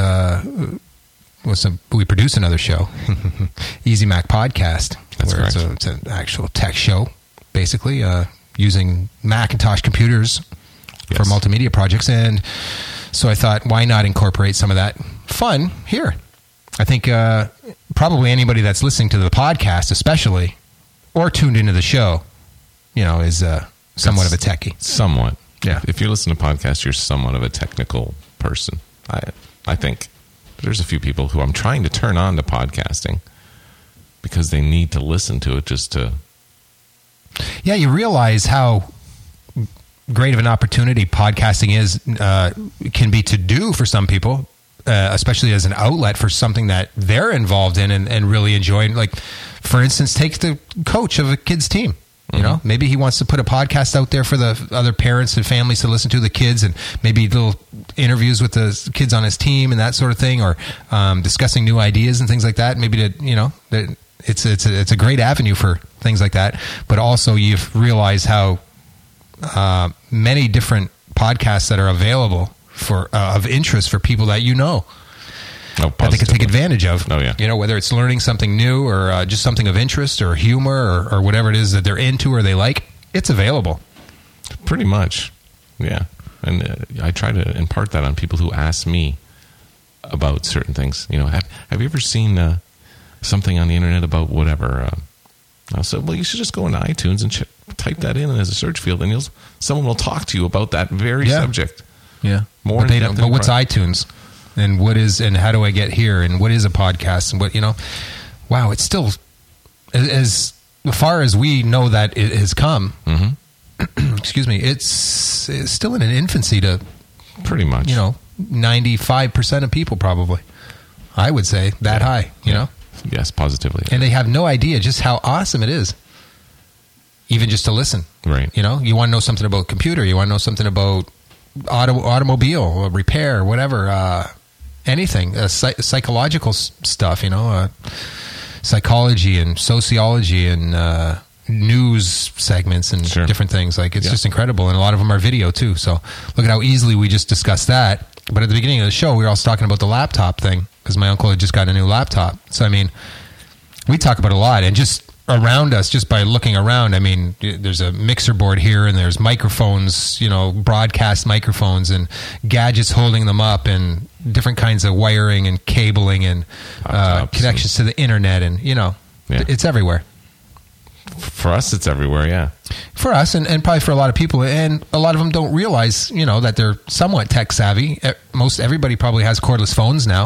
We produce another show, Easy Mac Podcast. That's correct. It's an actual tech show, basically, using Macintosh computers for multimedia projects. And so I thought, why not incorporate some of that fun here? I think probably anybody that's listening to the podcast, especially, or tuned into the show, is somewhat of a techie. Somewhat. Yeah. If you're listening to podcasts, you're somewhat of a technical person. I think there's a few people who I'm trying to turn on to podcasting because they need to listen to it just to... Yeah, you realize how great of an opportunity podcasting can be to do for some people, especially as an outlet for something that they're involved in and really enjoying. Like, for instance, take the coach of a kid's team. Maybe he wants to put a podcast out there for the other parents and families to listen to, the kids, and maybe little interviews with the kids on his team and that sort of thing, or discussing new ideas and things like that. Maybe it's a great avenue for things like that. But also, you've realized how many different podcasts that are available of interest for people that that they can take advantage of. Oh, yeah. Whether it's learning something new or just something of interest or humor or whatever it is that they're into or they like, it's available. Pretty much, yeah. And I try to impart that on people who ask me about certain things. Have you ever seen something on the internet about whatever? I'll say, well, you should just go into iTunes and type that in as a search field, and someone will talk to you about that very subject. Yeah, more. But what's iTunes? And how do I get here? And what is a podcast? And what, wow, it's still, as far as we know that it has come, excuse me, it's still in an infancy to pretty much, 95% of people probably, I would say that high, Yes, positively. And they have no idea just how awesome it is, even just to listen. Right. You want to know something about computer. You want to know something about automobile repair, whatever, anything, psychological stuff, psychology and sociology and news segments and different things. Like, it's just incredible. And a lot of them are video too. So look at how easily we just discussed that. But at the beginning of the show, we were also talking about the laptop thing because my uncle had just got a new laptop. So, we talk about a lot, and just around us, just by looking around, there's a mixer board here, and there's microphones, broadcast microphones, and gadgets holding them up, and different kinds of wiring and cabling and connections to the internet, and it's everywhere. For us, it's everywhere. Yeah. For us, and probably for a lot of people, and a lot of them don't realize, that they're somewhat tech savvy. Everybody probably has cordless phones now.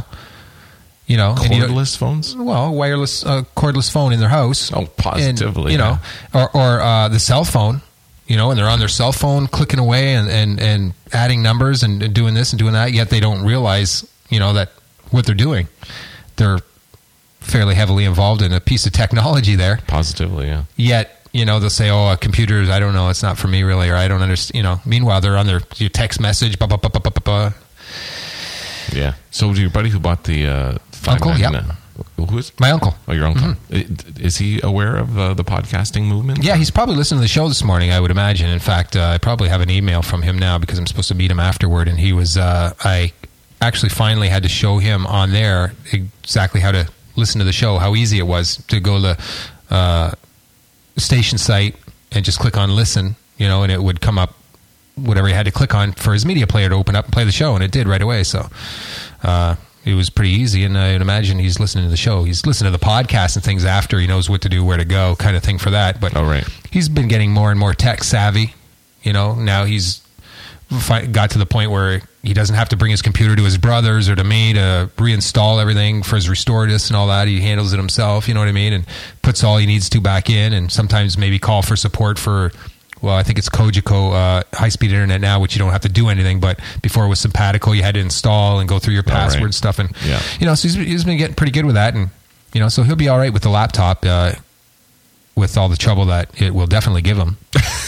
Cordless phones? Well, wireless cordless phone in their house. Oh, positively. And, or the cell phone, and they're on their cell phone clicking away and adding numbers and doing this and doing that, yet they don't realize, that what they're doing. They're fairly heavily involved in a piece of technology there. Positively, yeah. Yet, they'll say, oh, computers, I don't know, it's not for me really, or I don't understand, Meanwhile, they're on your text message, blah, blah, blah, blah, blah, blah. Yeah. So your buddy who bought the uncle, yeah. Who is my uncle? Oh, your uncle. Mm-hmm. Is he aware of the podcasting movement? Yeah, he's probably listening to the show this morning, I would imagine. In fact, I probably have an email from him now because I'm supposed to meet him afterward. And he was, I actually finally had to show him on there exactly how to listen to the show, how easy it was to go to the station site and just click on listen, and it would come up whatever he had to click on for his media player to open up and play the show, and it did right away. So it was pretty easy, and I'd imagine he's listening to the show. He's listening to the podcast and things after. He knows what to do, where to go, kind of thing for that. But he's been getting more and more tech savvy. Now he's got to the point where he doesn't have to bring his computer to his brothers or to me to reinstall everything for his Restoratus and all that. He handles it himself, and puts all he needs to back in, and sometimes maybe call for support for... Well, I think it's Cogeco high-speed internet now, which you don't have to do anything. But before it was Simpatico, you had to install and go through your password stuff. And, so he's been getting pretty good with that. And, so he'll be all right with the laptop with all the trouble that it will definitely give him.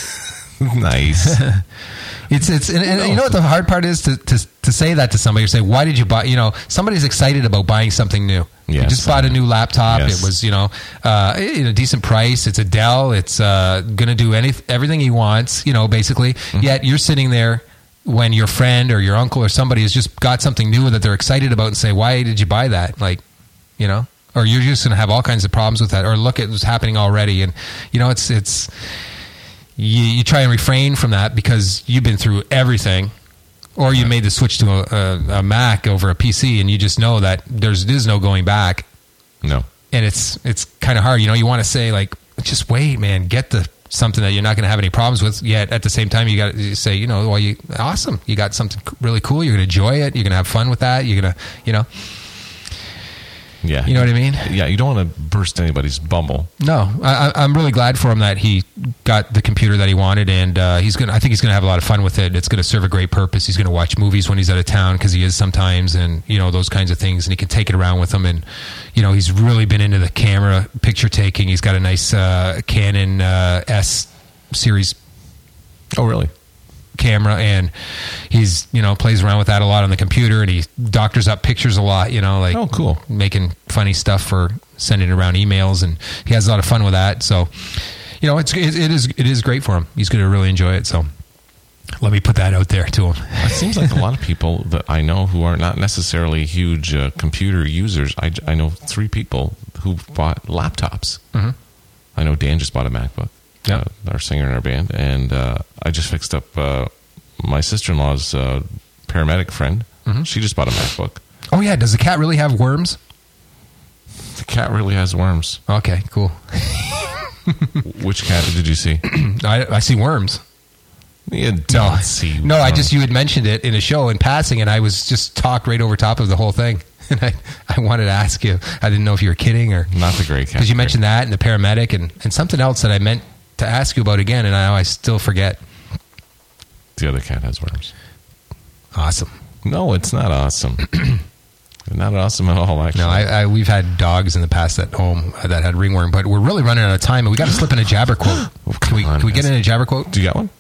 Nice. And you know what the hard part is? To say that to somebody, or say, why did you buy, somebody's excited about buying something new. You Yes, just bought a new laptop. yes. It was, a decent price. It's a Dell. It's going to do everything he wants, basically. Yet you're sitting there when your friend or your uncle or somebody has just got something new that they're excited about and say, why did you buy that? Like, or you're just going to have all kinds of problems with that. Or look at what's happening already. And, it's you try and refrain from that because you've been through everything. Or you made the switch to a Mac over a PC, and you just know that there's no going back. No. And it's kind of hard. You want to say, like, just wait, man, get something that you're not going to have any problems with. Yet at the same time, you got to say, awesome. You got something really cool. You're going to enjoy it. You're going to have fun with that. You're going to, Yeah. You know what I mean? Yeah, you don't want to burst anybody's bubble. No, I'm really glad for him that he got the computer that he wanted, and I think he's going to have a lot of fun with it. It's going to serve a great purpose. He's going to watch movies when he's out of town, because he is sometimes, and those kinds of things, and he can take it around with him. And he's really been into the camera picture taking. He's got a nice Canon S series. Oh, really? Camera, and he's plays around with that a lot on the computer, and he doctors up pictures a lot, like, oh, cool, making funny stuff for sending around emails, and he has a lot of fun with that. So it is great for him. He's going to really enjoy it. So let me put that out there to him. It seems like a lot of people that I know who are not necessarily huge computer users. I know 3 people who bought laptops. Mm-hmm. I know Dan just bought a MacBook. Yeah, our singer in our band, and I just fixed up my sister-in-law's paramedic friend. Mm-hmm. She just bought a MacBook. Oh yeah, does the cat really have worms? The cat really has worms. Okay, cool. Which cat did you see? I see worms. You don't see no. worms. You had mentioned it in a show in passing, and I was just talked right over top of the whole thing. And I wanted to ask you. I didn't know if you were kidding or not. The gray cat, because you mentioned that and the paramedic and something else that I meant to ask you about again, and I still forget. The other cat has worms. Awesome. No, it's not awesome. Not awesome at all, actually. No, we've had dogs in the past at home that had ringworm, but we're really running out of time, and we got to slip in a jabber quote. Can we get in a jabber quote? Do you got one?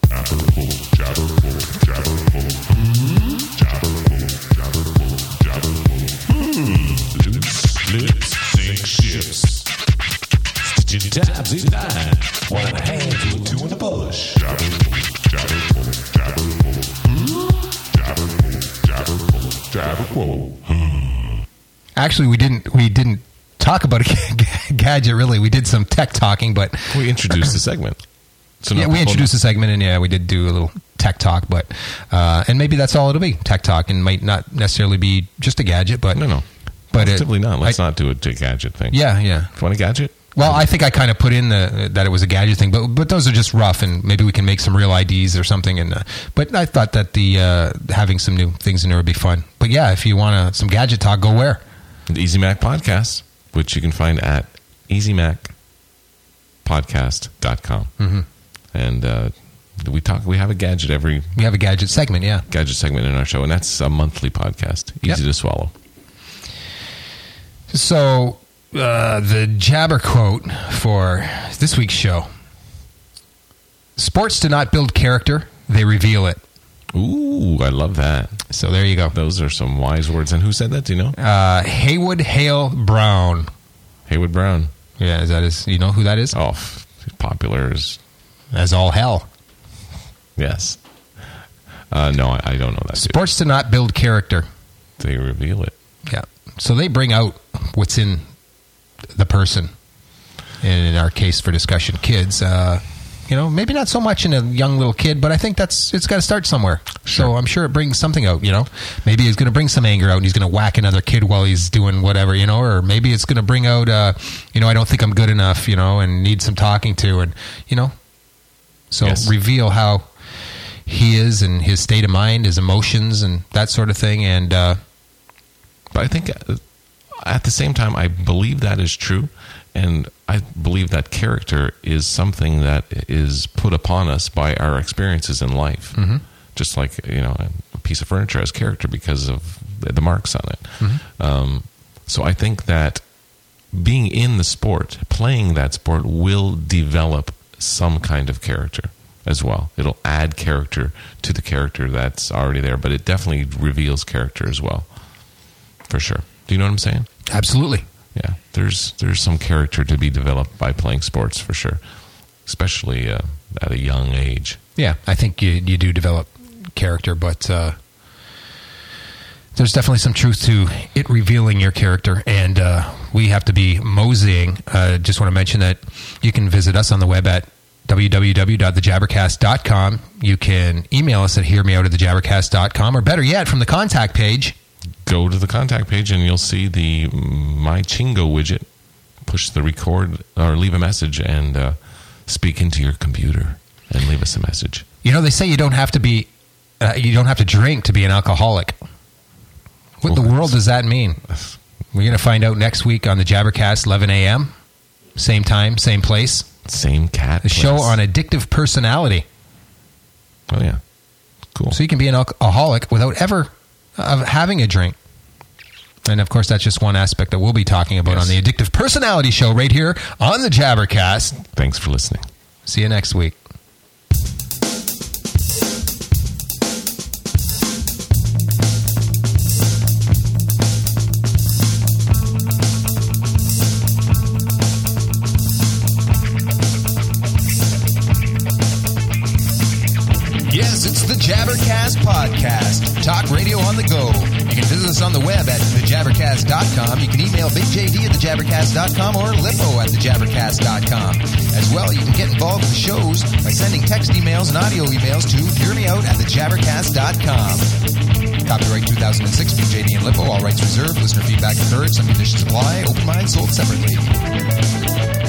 Tabs in 9, 1 in the hand, 2 in the bush. Actually, we didn't talk about a gadget really. We did some tech talking, but we introduced the segment. So yeah, we introduced the segment, and we did do a little tech talk, but and maybe that's all it'll be, tech talk, and might not necessarily be just a gadget, but no, but positively not. Let's not do a gadget thing. Yeah. Do you want a gadget? Well, I think I kind of put in that it was a gadget thing, but those are just rough, and maybe we can make some real IDs or something. And but I thought that the having some new things in there would be fun. But yeah, if you want some gadget talk, go where? The Easy Mac Podcast, which you can find at easymacpodcast.com. Mm-hmm. And we have a gadget we have a gadget segment, yeah. Gadget segment in our show, and that's a monthly podcast. Easy to swallow. So the jabber quote for this week's show: sports do not build character, they reveal it. Ooh, I love that. So there you go. Those are some wise words. And who said that? Do you know? Haywood Hale Brown. Haywood Brown. Yeah, you know who that is? Oh, popular as all hell. Yes. No, I don't know that. Sports do not build character. They reveal it. Yeah. So they bring out what's in the person. And in our case for discussion, kids. Maybe not so much in a young little kid, but I think it's got to start somewhere. Sure. So I'm sure it brings something out, Maybe it's going to bring some anger out, and he's going to whack another kid while he's doing whatever, or maybe it's going to bring out, I don't think I'm good enough, and need some talking to, and, So yes. Reveal how he is and his state of mind, his emotions, and that sort of thing. And but I think at the same time, I believe that is true. And I believe that character is something that is put upon us by our experiences in life. Mm-hmm. Just like, a piece of furniture has character because of the marks on it. Mm-hmm. So I think that being in the sport, playing that sport, will develop some kind of character as well. It'll add character to the character that's already there, but it definitely reveals character as well. For sure. Do you know what I'm saying? Absolutely. Yeah, there's some character to be developed by playing sports for sure, especially at a young age. Yeah, I think you do develop character, but there's definitely some truth to it revealing your character, and we have to be moseying. Just want to mention that you can visit us on the web at www.thejabbercast.com. You can email us at hearmeout@thejabbercast.com, or better yet, from the contact page. Go to the contact page and you'll see the My Chingo widget. Push the record or leave a message and speak into your computer and leave us a message. You know, they say you don't have to be, you don't have to drink to be an alcoholic. What in the world does that mean? We're going to find out next week on the Jabbercast, 11 a.m. Same time, same place. Same cat. The show on addictive personality. Oh, yeah. Cool. So you can be an alcoholic without ever having a drink. And, of course, that's just one aspect that we'll be talking about on the Addictive Personality Show right here on the Jabbercast. Thanks for listening. See you next week. Yes, it's the Jabbercast Podcast. Talk radio on the go. You can visit us on the web at thejabbercast.com. You can email Big JD at thejabbercast.com or Lippo at thejabbercast.com. As well, you can get involved with the shows by sending text emails and audio emails to hearmeout at thejabbercast.com. Copyright 2006, Big JD and Lippo. All rights reserved. Listener feedback encouraged. Some conditions apply. Open mind sold separately.